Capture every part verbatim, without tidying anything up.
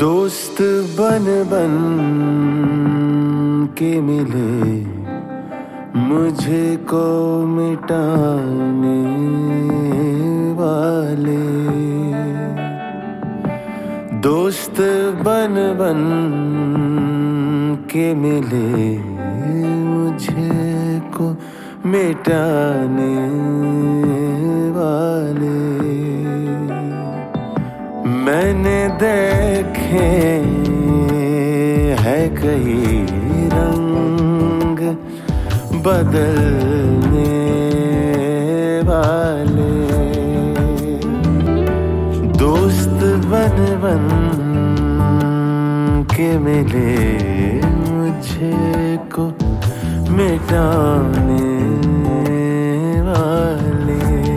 दोस्त बन बन के मिले मुझे को मिटाने वाले। दोस्त बन बन के मिले मुझे को मिटाने वाले। मैंने देखे है कई रंग बदलने वाले। दोस्त बन बन के मिले मुझे को मिटाने वाले।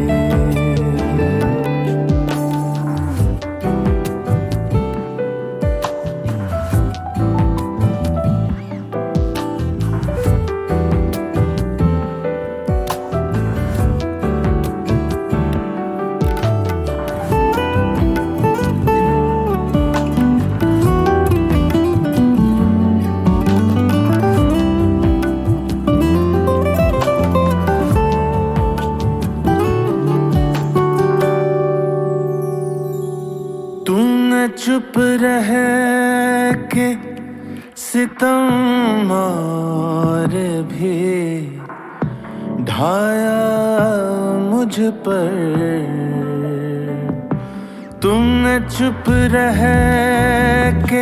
चुप रह के सितम और भी ढाया मुझ पर। तुमने चुप रह के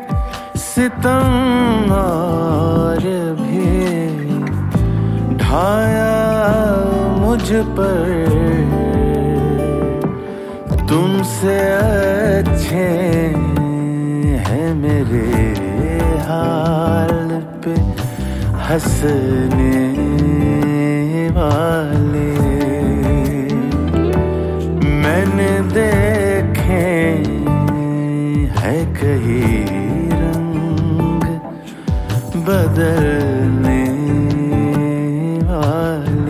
सितम और भी ढाया मुझ पर। तुमसे अच्छे हैं मेरे हाल पे हंसने वाले। मैंने देखे है कई रंग बदलने वाले।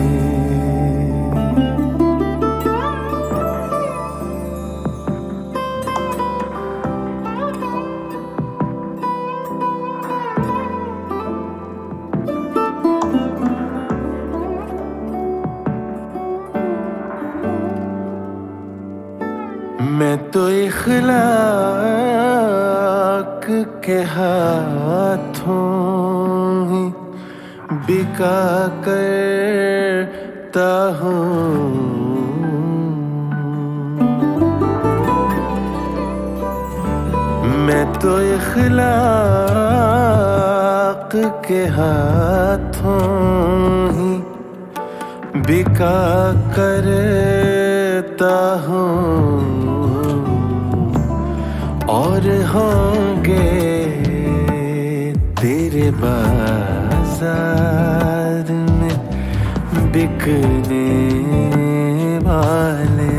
मैं तो इखलाक के हाथों ही बिका करता हूँ। मैं तो इखलाक के हाथों ही बिका करता हूँ। और होंगे तेरे बाजार में बिकने वाले।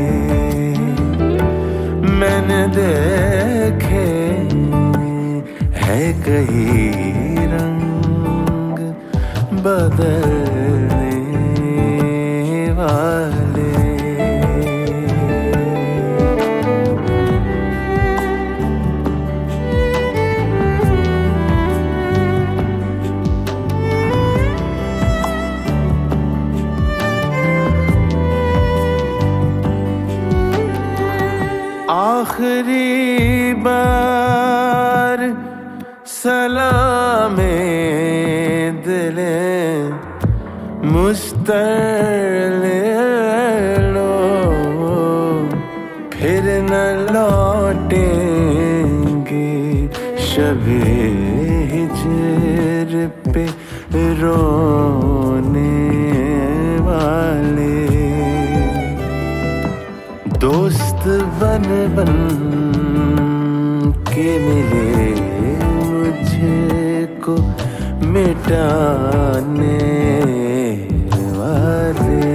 मैंने देखे है कई रंग बदलने वाले। आखिरी बार सलामे दिले मुझतर लो। फिर न लौटेंगे शबे हिजर पे रोने वाले। दोस्त बन बन के मिले मुझे को मिटाने वाले।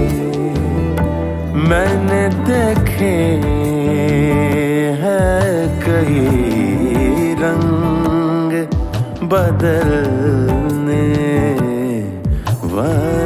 मैंने देखे है कई रंग बदलने वाले।